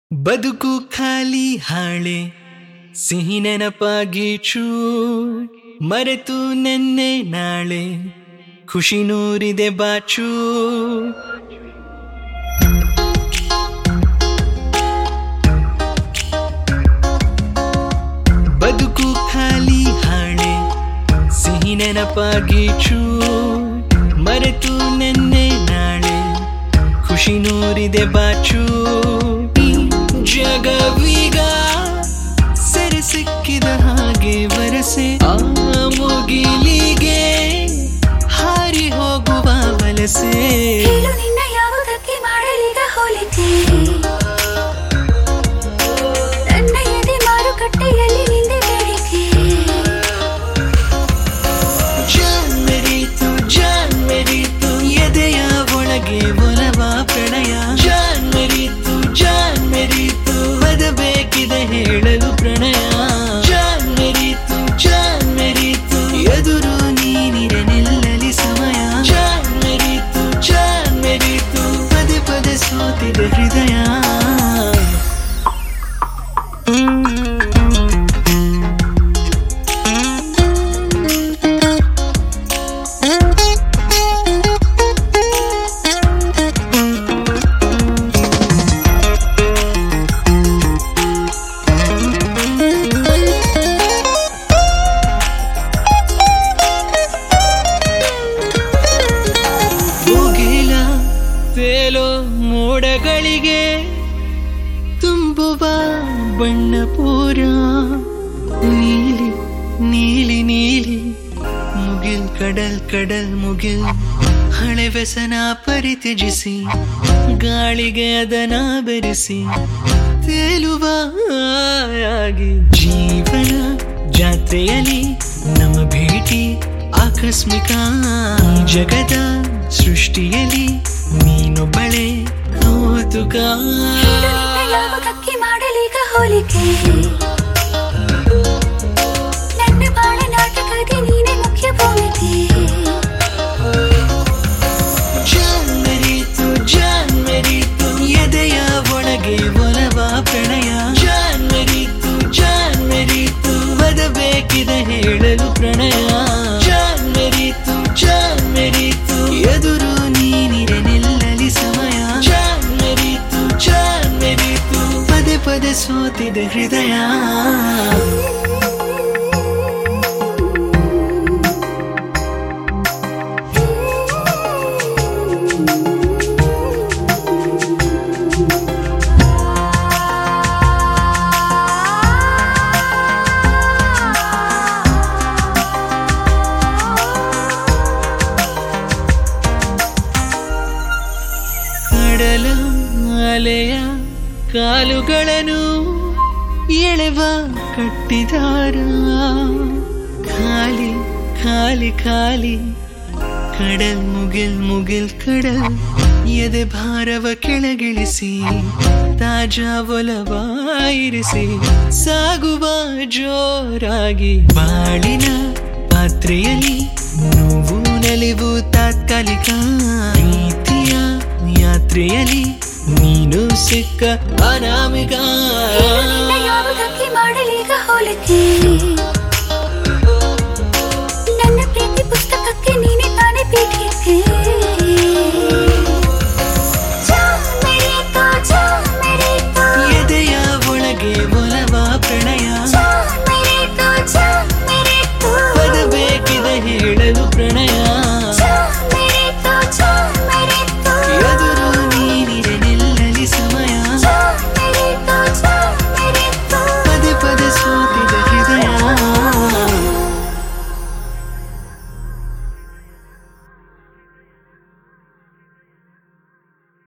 ಬದುಕು ಖಾಲಿ ಹಾಳೆ ಸಿಹಿ ನೆನಪಾಗೀಚು ಮರೆತು ನೆನ್ನೆ ನಾಳೆ ಖುಷಿ ನೂರಿದೆ ಬಾಚು ಬದುಕು ಖಾಲಿ ಹಾಳೆ ಸಿಹಿ ನೆನಪಾಗೀಚು ಮರೆತು ನೆನ್ನೆ ನಾಳೆ ಖುಷಿ ನೂರಿದೆ ಬಾಚು ಜಗವೀಗ ಸೆರೆ ಸಿಕ್ಕಿದ ಹಾಗೆ ವರಸೆ ಆ ಮುಗಿಲಿಗೆ ಹಾರಿ ಹೋಗುವ ವಲಸೆ ನಿನ್ನ ಯಾವುದಕ್ಕೆ ಮಾಡಲಿದ ಹೋಲಿಕೆ ನನ್ನ ಎದೆ ಮಾರುಕಟ್ಟೆಯಲ್ಲಿ ನಿಂದೆ ಬೇಡಿಕೆ ಜಾನ್ ಮೆರೀತು ಎದೆಯ ಒಳಗೆ ಒಲವ ಪ್ರಣಯ ಜಾನ್ ಮೆರೀತು ಬದಬೇಕಿದೆ ಹೇಳಲು ಪ್ರಣಯ ಜಾನ್ ಮೆರೀತು ಎದುರು ನೀನಿರೆ ನಿಲ್ಲಲಿ ಸಮಯ ಜಾನ್ ಮೆರೀತು ಪದೇ ಪದೇ ಸೋತಿದೆ ಹೃದಯ ತೇಲೋ ಮೋಡಗಳಿಗೆ ತುಂಬುವ ಬಣ್ಣ ಪೂರ ನೀಲಿ ನೀಲಿ ನೀಲಿ ಮುಗಿಲ್ ಕಡಲ್ ಮುಗಿಲ್ ಹಳೆ ವ್ಯಸನ ಪರಿತ್ಯಜಿಸಿ ಗಾಳಿಗೆ ಅದನ ಬೆರೆಸಿ ತೇಲುವ ಆಗಿ ಜೀವನ ಜಾತ್ರೆಯಲ್ಲಿ ನಮ್ಮ ಭೇಟಿ ಆಕಸ್ಮಿಕ ಜಗದ ಸೃಷ್ಟಿಯಲ್ಲಿ ನೀನೊಬ್ಬಳೆ ಕೌತುಕ ಯಾವುದಕ್ಕೆ ಮಾಡಲಿಗ ಹೋಲಿಕೆ ನನ್ನ ಬಾಳ ನಾಟಕದ ನೀನೆ ಮುಖ್ಯ ಭೂಮಿಕೆ ಜಾನ್ ಮೆರೀತು ಎದೆಯ ಒಳಗೆ ಒಲವ ಪ್ರಣಯ ಜಾನ್ ಮೆರೀತು ಬದಬೇಕಿದೆ ಹೇಳಲು ಪ್ರಣಯ ಜಾನ್ ಮೆರೀತು ಎದುರು ನೀನಿರೆ ನಿಲ್ಲಲಿ ಸಮಯ ಜಾನ್ ಮೆರೀತು ಪದೇ ಪದೇ ಸೋತಿದೆ ಹೃದಯ ಕಡಲ ಅಲೆಯ ಕಾಲುಗಳನ್ನು ಎಳೆವ ಕಟ್ಟಿದಾರ ಖಾಲಿ ಖಾಲಿ ಖಾಲಿ ಕಡಲ್ ಮುಗಿಲ್ ಕಡಲ್ ಎದೆ ಭಾರವ ಕೆಳಗಿಳಿಸಿ ತಾಜಾ ಒಲವ ಇರಿಸಿ ಸಾಗುವ ಜೋರಾಗಿ ಬಾಳಿನ ಪಾತ್ರೆಯಲ್ಲಿ ನೋವು ನಲಿವು ತಾತ್ಕಾಲಿಕ ಪ್ರೀತಿಯ ಯಾತ್ರೆಯಲ್ಲಿ ನೀನು ಸಿಕ್ಕ ಅನಾಮಿಕ ಯಾವುದಕ್ಕೆ ಮಾಡಲಿಗ ಹೋಲಿಕೆ